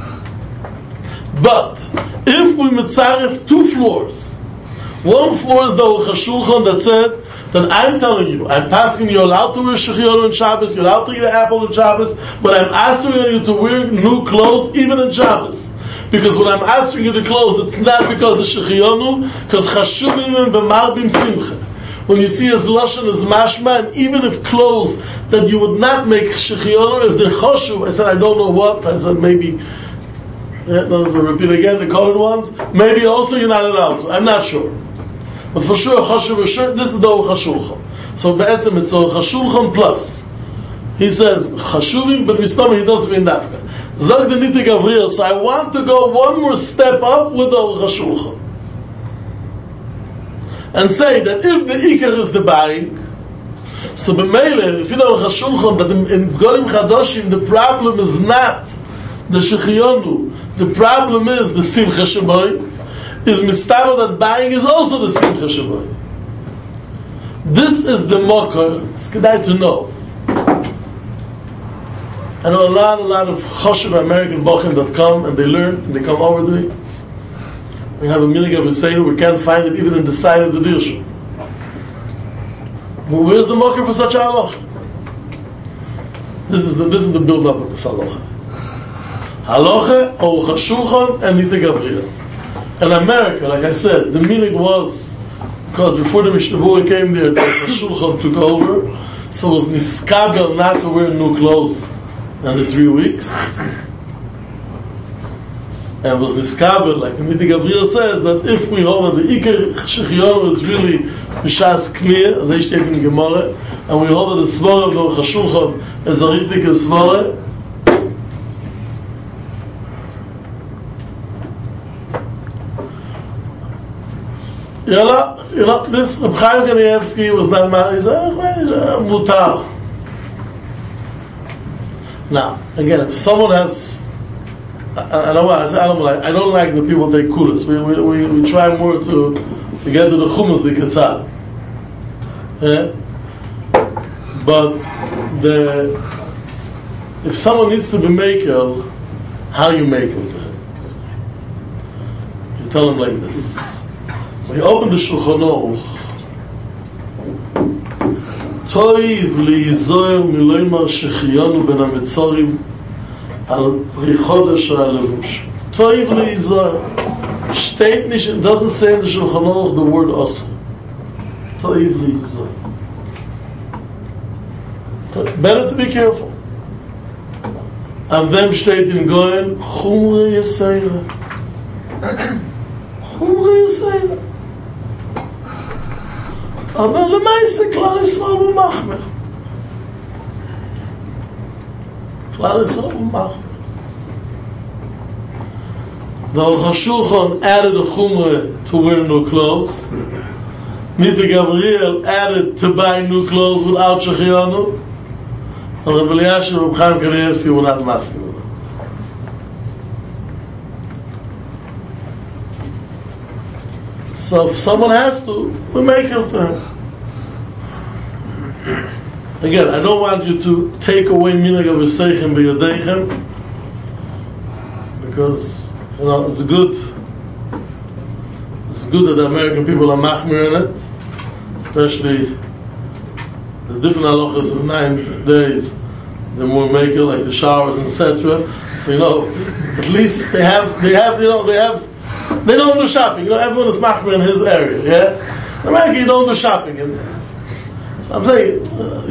But if we mitzaref two floors, one floor is the Aruch HaShulchan that said that I'm telling you, I'm passing you allowed to wear Shechianu on Shabbos, you're allowed to eat an apple on Shabbos, but I'm asking you to wear new clothes even on Shabbos. Because when I'm asking you to clothes, it's not because the Shechianu, because Chashuvim and V'marbim Simcha. When you see his lashon as mashma, and even if clothes that you would not make Shechianu, if they're choshu, I said I don't know what. I said maybe. Yeah, no, repeat again the colored ones. Maybe also you're not allowed to. I'm not sure, but for sure choshu for sure. This is the Aruch HaShulchan. So be'etzem it's Aruch HaShulchan plus. He says chashuvim, but mistam he doesn't mean dafka. Zog the Nite Gavriel. So I want to go one more step up with the Aruch HaShulchan. And say that if the Ikar is the buying, so b'meile, if you know HaShulchan, that in, in Golim Chadoshim, the problem is not the Shechianu, the problem is the Simcha Shaboy, is Mistava that buying is also the Simcha Shaboy. This is the Mokar, it's good to know. I know a lot, a lot of Choshev American Bochim that come and they learn and they come over to me. We have a minig of Husseinu, we can't find it even in the side of the dirshu. Well, where's the mocker for such a halacha? This is the this is the build up of this halacha. Halacha, Aruch HaShulchan, and Nite Gavriel. In America, like I said, the minig was because before the Mishnah Berurah came there, the Shulchan took over, so it was niskabel not to wear new clothes in the three weeks. And was niskabel, like the Nite Gavriel says, that if we hold that the Iker Shechianu is really B'shas Kniya, as I state in Gemara, and we hold that the Svara of the Aruch HaShulchan is a Ritik Svara, You know, you know, this Reb Chaim Kanievsky was not my. He said, uh, mutar. Now, again, if someone has, I, I don't want. I don't like. I don't like the people take kulas. We we, we we try more to to get to the chumas the ketzad. Yeah, but the if someone needs to be makel, how you make it? You tell them like this. When you open the Shulchan Aruch, Toiv liyizoyer miloymar shechiyanu ben hametzorim al pri chodesh ha'levush. Toiv liyizoyer. Steht nicht, it doesn't say in the Shulchan Aruch the word also. Toiv liyizoyer. Better to be careful. Of them steht in Goyen, Chumre Yisayra. Chumre Yisayra. אבל למעשה כלל ישראל במחמר. כלל ישראל במחמר. The Aruch HaShulchan added a chumrah to wear new clothes. Nita Gabriel added to buy new clothes without shechiyanu. And Rabbi Elyashiv and Reb Chaim Kanievsky were not masking with it. So if someone has to, we make it to him. Again, I don't want you to take away minhag of Yisaychem b'Yodechem, because you know it's good. It's good that the American people are machmir in it, especially the different halachas of nine days. The more maker, like the showers, et cetera. So you know, at least they have, they have, you know, they have. They don't do shopping. You know, everyone is machmir in his area. Yeah, in America you don't do shopping. And so I'm saying,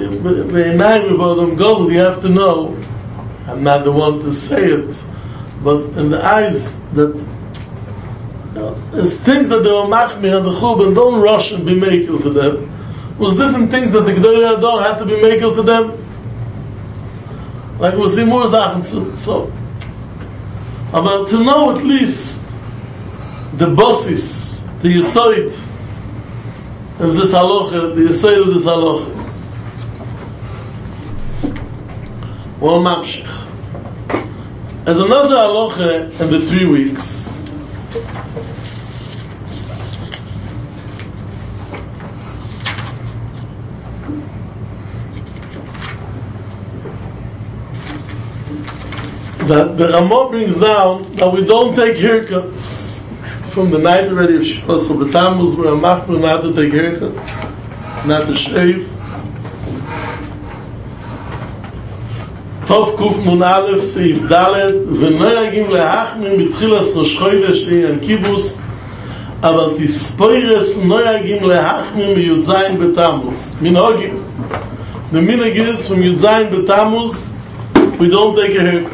uh, you have to know. I'm not the one to say it, but in the eyes that you know, there's things that they were machmir and the churban, don't rush and be makel to them. It was different things that the Gedolei Hador had to be makel to them. Like we'll see more Sachen soon. So, but to know at least the bosses, the Yisoid of this halacha, the Yisoid of this halacha. Well, mamshich. As another halacha in the three weeks, that the Ramah brings down that we don't take haircuts from the night already of Shivas of the Tammuz, where a machmir not to take haircuts, not to shave. Tov Kuf Nun Aleph Seif Dalet v'noyagim lehachmir mitchilas Rosh Chodesh Inyan Kibbutz aval tispoires noyagim lehachmir miyud zayin b'Tammuz minhagim. The minhag is from Yud Zayin b'Tammuz we don't take a haircut.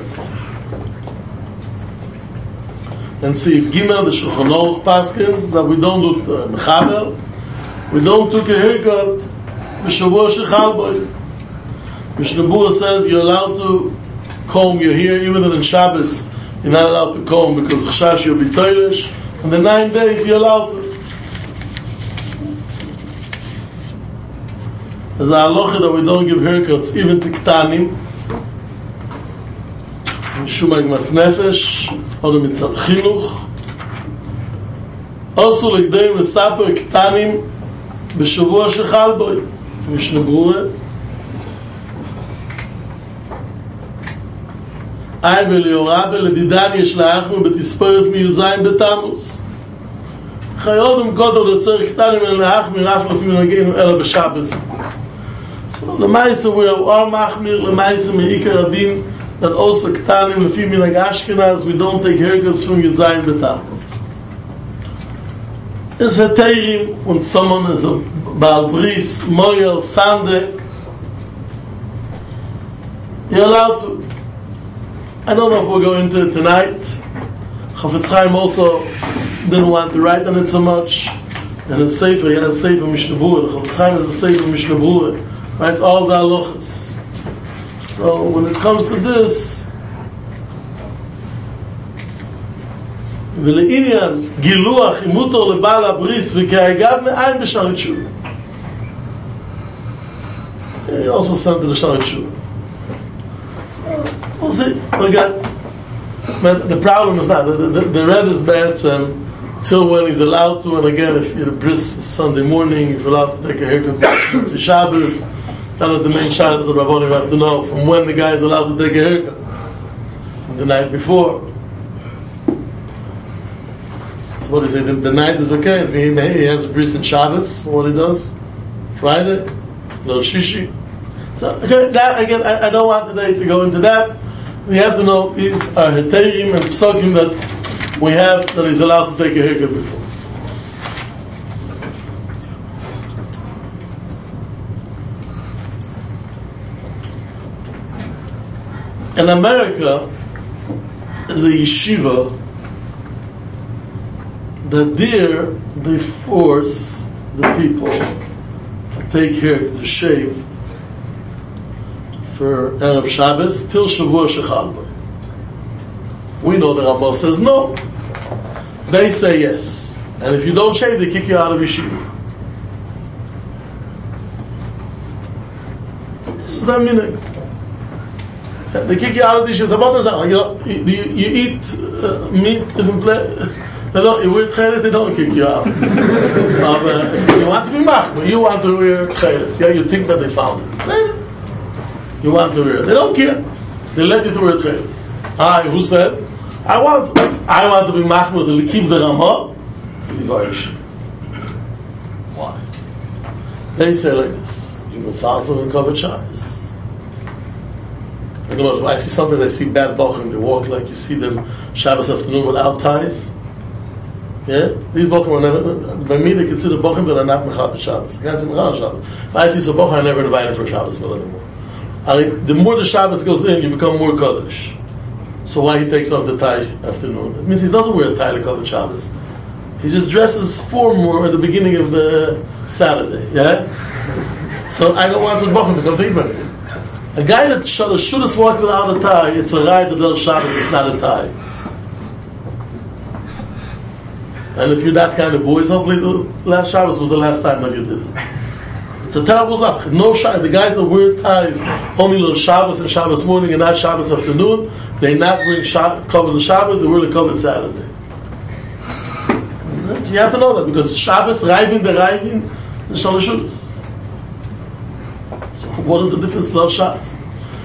And see if Gimel the Shulchan Aruch paskins that we don't do uh, mechaber, we don't take a haircut b'shavua shechal boy. Mishnah Berurah says you're allowed to comb your hair even in Shabbos. You're not allowed to comb because chashash you'll be toilish. And the nine days you're allowed to. There's a halacha that we don't give haircuts even to ktanim. Shumag mas nefesh, or mitzad chinuch. Also, legdeim lesaper ktanim b'shavua shechal boy. Mishnah Berurah. Ay b'liorah b'ledidan yesh la'achmu b'tispoires miyud zayin b'Tammuz. Chayodem kodor letzor ktanim en la'achmir af lefim nageinu ela b'Shabbos. So, l'maisa we are machmir, l'maisa me'ikar adin, that also ktanim lefim minhag Ashkenaz, we don't take haircuts from Yud Zayin b'Tammuz. It's heterim when someone is a Baal Bris, Moyel, Sandek, you're allowed to. I don't know if we'll go into it tonight. Chafetz Chaim also didn't want to write on it so much. And a sefer, he has a sefer Mishnah Berurah. Chafetz Chaim has a sefer Mishnah Berurah. Writes all the halachas. So when it comes to this, ולעניין גילוח אם מותר לבעל הבריס וכהגב מאין בשערי תשובה. He also sent to the Shari Tshuva. So, we'll see. We got, but the problem is not, the, the, the red is bad um, till when he's allowed to, and again, if you're a bris Sunday morning, if you're allowed to take a haircut to Shabbos, that is the main shot that the Rabbanim have to know, from when the guy is allowed to take a haircut. From the night before. So what do you say, the, the night is okay, if he, he has a bris in Shabbos, what he does? Friday, no shishi. So okay, that again, I, I don't want today to go into that. We have to know these are hetayim and psukim that we have that he's allowed to take a haircut before. In America, is a yeshiva that there they force the people to take hair, to shave for Erev Shabbos till Shavua Shechal. We know the Rambam says no. They say yes. And if you don't shave, they kick you out of yeshiva. This is the meaning. They kick you out of the yeshiva. You know, you, you eat uh, meat, different place. They don't, you wear tcheles, they don't kick you out. uh, if you want to be machmer, you want to wear tcheles. Yeah, you think that they found it. You want to wear it. They don't care. They let you to wear tcheles. Ah, who said? I want I want to be machmer to keep the Ramah. Why? They say like this. You must also and cover Shabbos. I don't know, I see sometimes I see bad bochum, they walk like you see them Shabbos afternoon without ties. Yeah? These bochum are never, by me they consider bochum that are not mechab Shabbos. I can't say mechab Shabbos. If I see some bochum, I never invite him for Shabbos meal anymore. I, the more the Shabbos goes in, you become more Kaddish. So why he takes off the tie afternoon? It means he doesn't wear a tie to cover Shabbos. He just dresses for more at the beginning of the Saturday. Yeah? So I don't want such bochum to come to eat by me. A guy that should have walked without a tie, it's a ride that does Shabbos, it's not a tie. And if you're that kind of boys, hopefully the last Shabbos was the last time that you did it. It's a terrible zach. No Shabbos. The guys that wear ties only on Shabbos and Shabbos morning and not Shabbos afternoon, they not wearing Shab- covered Shabbos, they wear the covered Saturday. That's, you have to know that because Shabbos, Raivin, the Raivin, the Shalashudis. So what is the difference to Shabbos?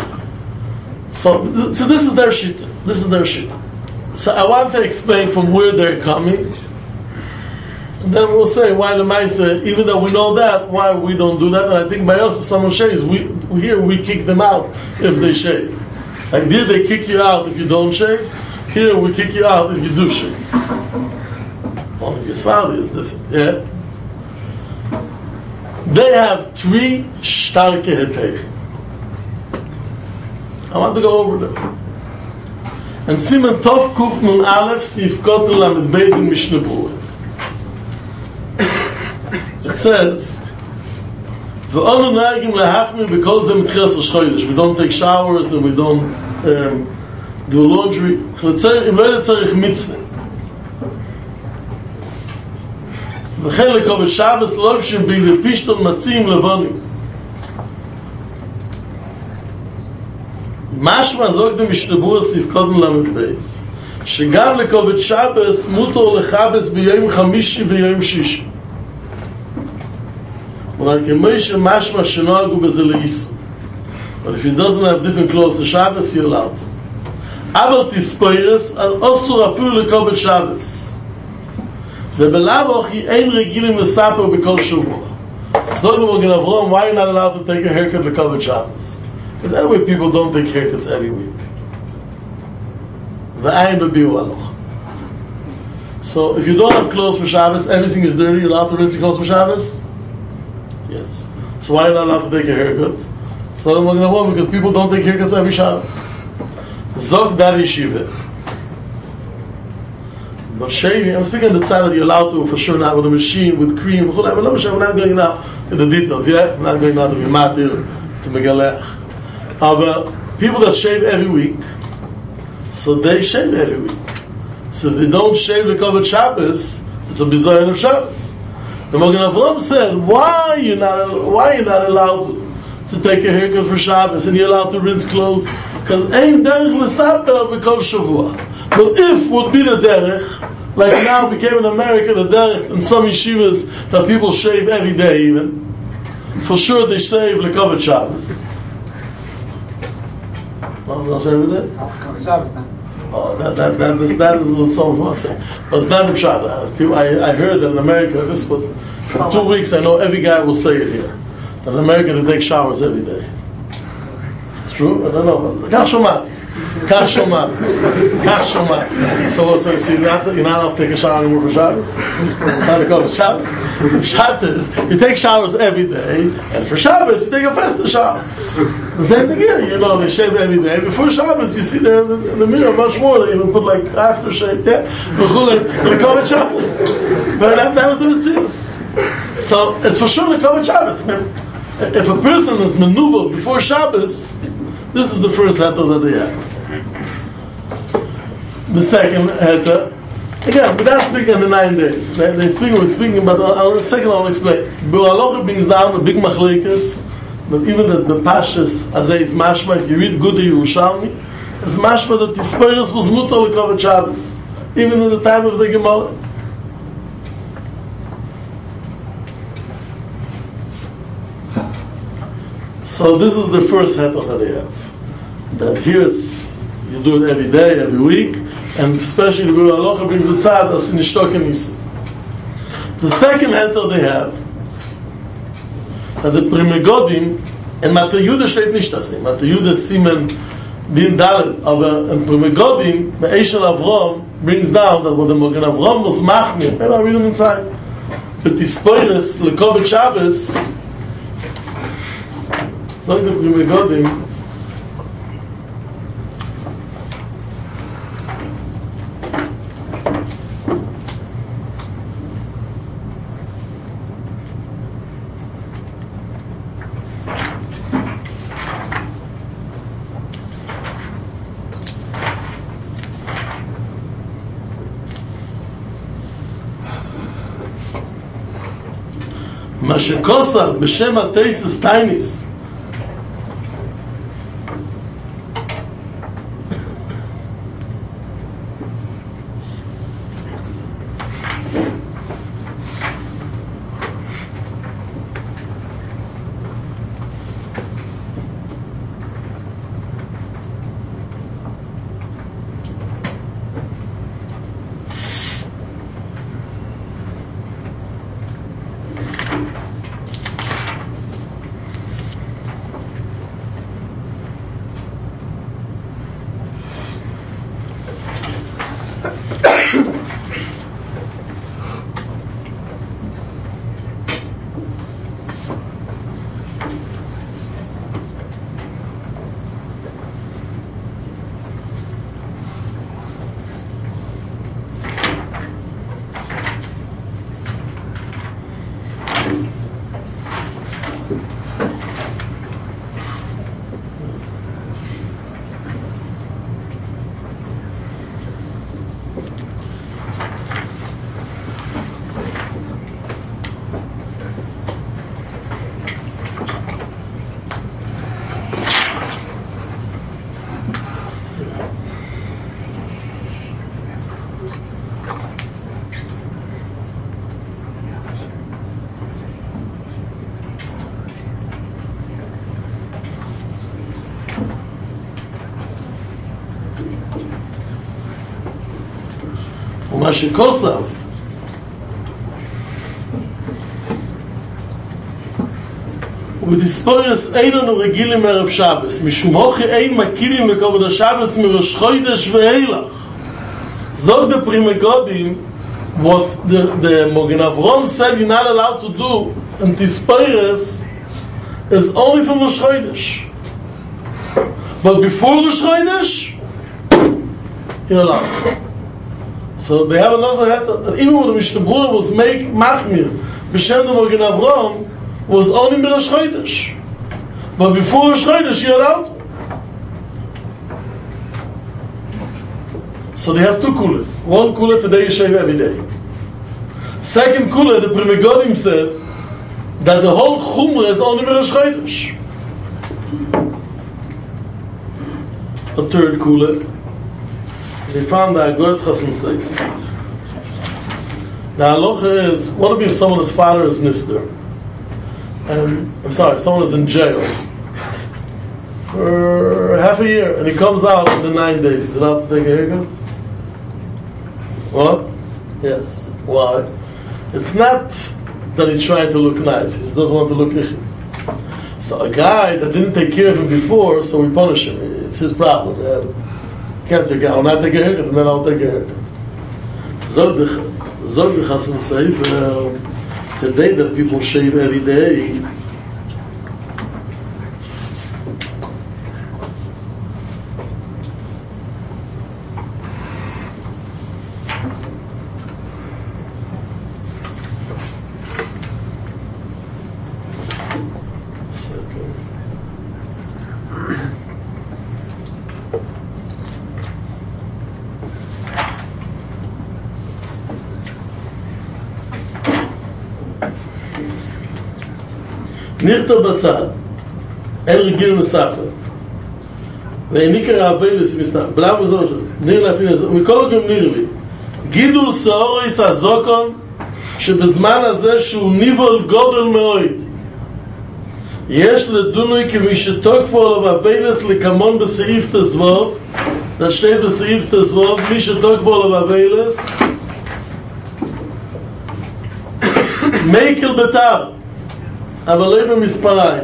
So, so this is their shit. This is their shit. So I want to explain from where they're coming. And then we'll say why the Maisa, even though we know that, why we don't do that. And I think by us, if someone shaves, we here we kick them out if they shave. Like there they kick you out if you don't shave. Here we kick you out if you do shave. Only your father is different. Yeah. They have three starke heteichim. I want to go over them. And Siman Tov Kuf Nun Aleph Sif Kotel Lamed Beis in Mishnah Berurah. It says, "V'onu nagim lahachmir b'kol zeh mitchilas Rosh Chodesh." We don't take showers and we don't um, do laundry. Im lo tzarich mitzvah. וכן לכובד שבס לובשים בידי פישטון מצים לבונים. משמע זוג דם משתבוע סביב קודם למד בייס שגם לכובד שבס מותר לחבס ביום חמישי ויום שישי. אבל כמי שמשמע שנוהגו בזה לאיסור. But if he doesn't have different clothes to Shabbos, you're allowed to. אבל תספיירס אסור אפילו לכובד שבס. ובלאו כי אין רגילים לספר בכל שבוע. So the Magen Avraham, why are you not allowed to take a haircut for Kavod Shabbos? Because anyway, people don't take haircuts every week. V'ayin b'biu aloch. So if you don't have clothes for Shabbos, everything is dirty, you're allowed to rinse your clothes for Shabbos? Yes. So why are you not allowed to take a haircut? So the Magen Avraham, because people don't take haircuts every Shabbos. Zog dar yeshiva. But shaving, I'm speaking on the side that you're allowed to, for sure not with a machine, with cream, I'm not going now into the details, yeah? I'm not going now to be matir, to megalech. Uh, but people that shave every week, so they shave every week. So if they don't shave the covered Shabbos, it's a bizayon of Shabbos. The Magen Avraham said, why are you not, why are you not allowed to, to take a haircut for Shabbos and you're allowed to rinse clothes? Because ain't derech l'saper b'kol shavua. But if would be the derech, like now became in America the derech in some yeshivas that people shave every day even, for sure they shave the covered Shabbos. Well, they'll shave every day? Covered Shabbos then. Oh, that, that, that, is, that is what someone wants to say. But it's not a pshat. People, I, I heard that in America, this was, for two weeks, I know every guy will say it here. That in America, they take showers every day. It's true? I don't know. Kach shomat. Kach shomat. Kach shomat. So what, so you see, you're not, you're not allowed to take a shower anymore for Shabbos? It's not a cover Shabbos. Pshat is, you take showers every day, and for Shabbos, you take a festive shower. The same thing here, you know, they shave every day. Before Shabbos, you see there in the, in the mirror much more. They even put like aftershave, yeah, the covered Shabbos. But that, that was the mitzvah. So it's for sure the covered Shabbos. I mean, if a person is maneuvered before Shabbos, this is the first heter that they have. The second heter, again, we're not speaking in the nine days. They, they speaking, we're speaking, but I'll, in a second I'll explain. Halacha brings down a big machlekes. But even the, the Pashas, Azay is mashma, if you read good Yerushalmi, it's mashma that Tisperes was mutar l'kovet Shabbos, even in the time of the Gemara. So this is the first heter that they have. That here it's, you do it every day, every week, and especially the Biur Halacha brings the tzad as in Ishtok Nisu. The second heter they have, that the Primegodim, and Mater Yudah steht nicht das. Mater Yudah Simen Din Dalet, aber in Primegodim, Be'eshel Avrom brings down that what the Magen Avraham was machmir, maybe I'll read them inside, but Tisperes, l'kovet Shabbos, so the Primegodim, מה שכוסר בשם הטייסס טייניס ומה שכוסר ובדיספוריוס אין לנו רגילים מערב שבס משום הוכי אין מקילים לכבוד השבס מראש חודש ואילך זאת the Primegodim what the, the Magen Avraham said you're not allowed to do in Tisperes is only for Rosh Chodesh, but before Rosh Chodesh you're allowed. So they have another heter that even when the Mishnah Berurah was make machmir b'shem the Magen Avraham was only in Rosh Chodesh, but before Rosh Chodesh you're allowed. So they have two kulas. One kula today you shave every day. Second kula, the Pri Megadim said that the whole chumrah is only Rosh Chodesh. A third kula, they found that Goetz Chasam Sofer. The halacha is, what if someone's father is nifter? And I'm sorry, someone is in jail for half a year, and he comes out in the nine days. He's allowed to take a haircut? What? Yes. Why? It's not that he's trying to look nice. He just doesn't want to look icky. So a guy that didn't take care of him before, so we punish him. It's his problem. Yeah. Can't say, I'll not take a haircut, and then I'll take a haircut. Zog the Chasam Sofer, today that people shave every day, נכתב בצד, אין רגיל מספר והעניקר הבילס מסתר בלב וזהו ניר להפין את זה וכל הגם ניר לי גידול סאוריס הזוקון שבזמן הזה שהוא ניבול גודל מאוד יש לדונוי כמי שתוקפו עליו הבילס לקמון בסעיף תזבוב that steht בסעיף תזבוב מי שתוקפו עליו הבילס מייקל בתר אבל לא במספריים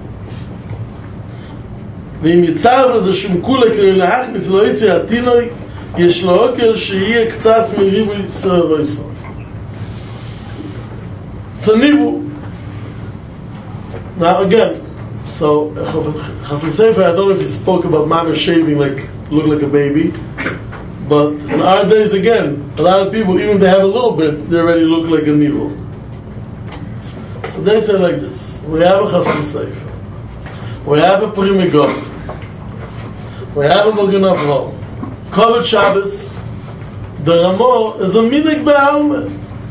ואם יצר לזה שום כולה כדי להכניס לא יצא התינוי יש לו אוקל שיהיה קצת מריבו סרב ויסר צניבו now again so Chasam Sofer, I don't know if he spoke about mama shaving like look like a baby but in our days again a lot of people even if they have a little bit they already look like a nivel. So they say like this: we have a Chasam Sofer, we have a Pri Megadim, we have a Magen Avraham. Kavod Shabbos, the Ramo is a minig be'alma.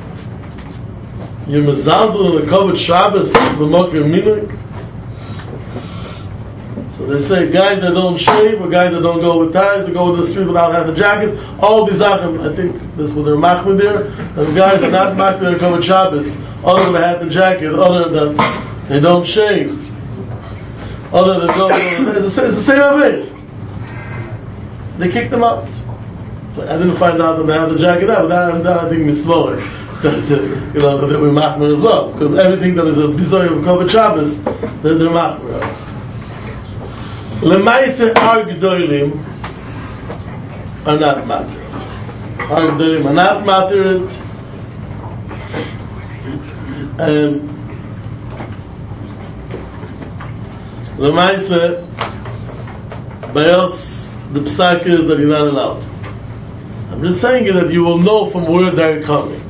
You mezazel in a Kavod Shabbos b'moker minig. So they say guys that don't shave, or guys that don't go with ties, or go with the street without having jackets. All these achim, I think this is what they're machmir there. And guys are not machmir in Kavod Shabbos. Other than the hat and jacket, other than they don't shave, other than go, it's the same way. They kicked them out. So I didn't find out that they have the jacket out, but that, that I think is smaller. That, you know, that we're machmer as well, because everything that is a bizarre of Kavod Shabbos, they're, they're machmer. Lemaise our gedolim are not materit. Our gedolim are not materit. And Lemaise, by us, the psak is that you're not allowed. I'm just saying it that you will know from where they're coming.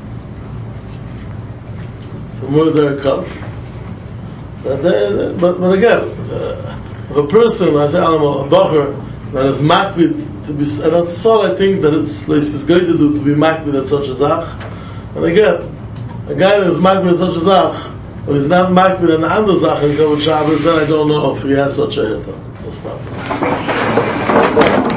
From where they're coming. But, they, but, but again, uh, if a person, I say, I'm a bacher, that is makbid to be, and that's all I think that it's, it's going to do to be makbid at such a zach. And again, a guy that is makbid at such a zach, but he's not makbid an other zach in Kavod Shabbos, then I don't know if he has such a hitter. We'll stop.